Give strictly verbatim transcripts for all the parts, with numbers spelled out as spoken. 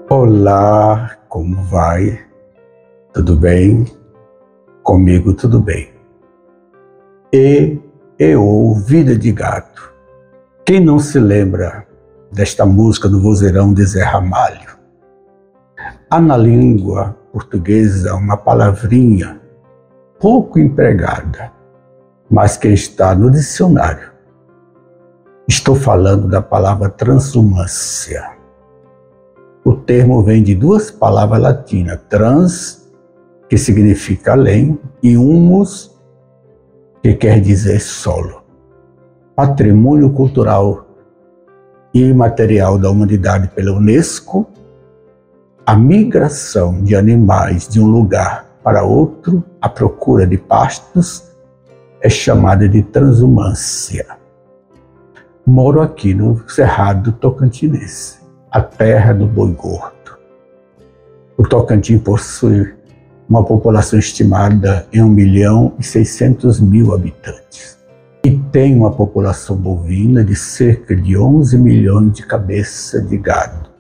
Olá, como vai? Tudo bem? Comigo tudo bem. E eu, Vida de Gato. Quem não se lembra desta música do vozeirão de Zé Ramalho? Há na língua portuguesa uma palavrinha pouco empregada, mas que está no dicionário. Estou falando da palavra transumância. O termo vem de duas palavras latinas, trans, que significa além, e humus, que quer dizer solo. Patrimônio cultural e imaterial da humanidade pela Unesco, a migração de animais de um lugar para outro à procura de pastos é chamada de transumância. Moro aqui no Cerrado Tocantinense, a terra do boi gordo. O Tocantins possui uma população estimada em um milhão e seiscentos mil habitantes e tem uma população bovina de cerca de onze milhões de cabeças de gado,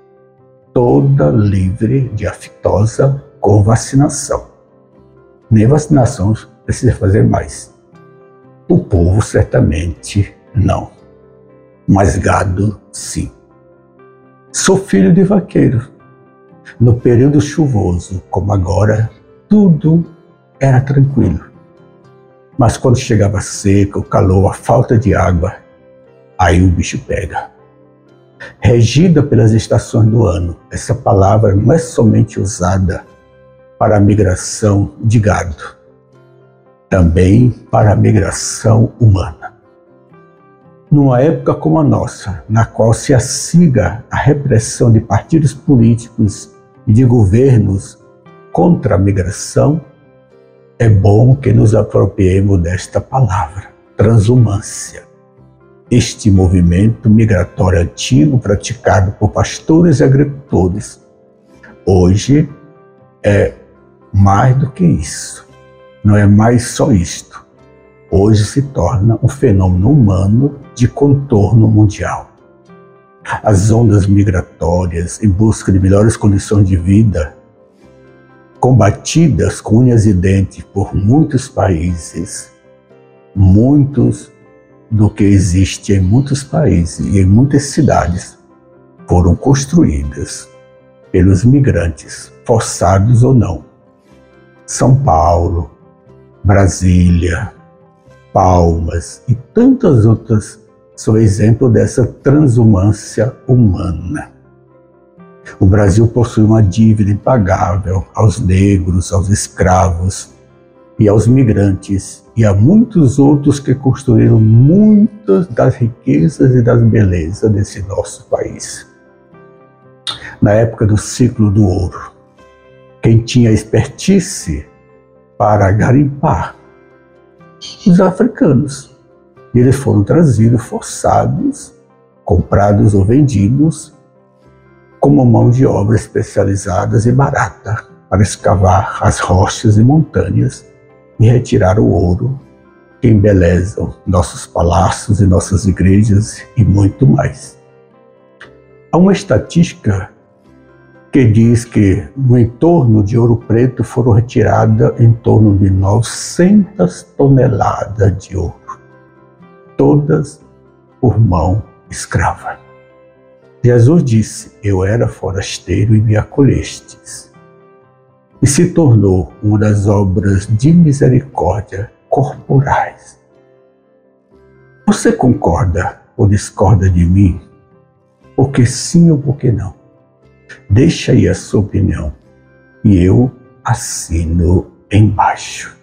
toda livre de aftosa com vacinação. Nem vacinação precisa fazer mais. O povo certamente não, mas gado sim. Sou filho de vaqueiro. No período chuvoso, como agora, tudo era tranquilo. Mas quando chegava a seca, o calor, a falta de água, aí o bicho pega. Regida pelas estações do ano, essa palavra não é somente usada para a migração de gado, também para a migração humana. Numa época como a nossa, na qual se assiga a repressão de partidos políticos e de governos contra a migração, é bom que nos apropriemos desta palavra, transumância. Este movimento migratório antigo praticado por pastores e agricultores, hoje é mais do que isso, não é mais só isto. Hoje se torna um fenômeno humano de contorno mundial. As ondas migratórias em busca de melhores condições de vida, combatidas com unhas e dentes por muitos países, muitos do que existe em muitos países e em muitas cidades, foram construídas pelos migrantes, forçados ou não. São Paulo, Brasília, Palmas e tantas outras são exemplo dessa transumância humana. O Brasil possui uma dívida impagável aos negros, aos escravos e aos migrantes e a muitos outros que construíram muitas das riquezas e das belezas desse nosso país. Na época do ciclo do ouro, quem tinha expertise para garimpar? Os africanos. E eles foram trazidos, forçados, comprados ou vendidos como mão de obra especializadas e barata para escavar as rochas e montanhas e retirar o ouro que embelezam nossos palácios e nossas igrejas e muito mais. Há uma estatística que diz que no entorno de Ouro Preto foram retiradas em torno de novecentas toneladas de ouro, todas por mão escrava. Jesus disse: eu era forasteiro e me acolhestes. E se tornou uma das obras de misericórdia corporais. Você concorda ou discorda de mim? Por que sim ou por que não? Deixa aí a sua opinião e eu assino embaixo.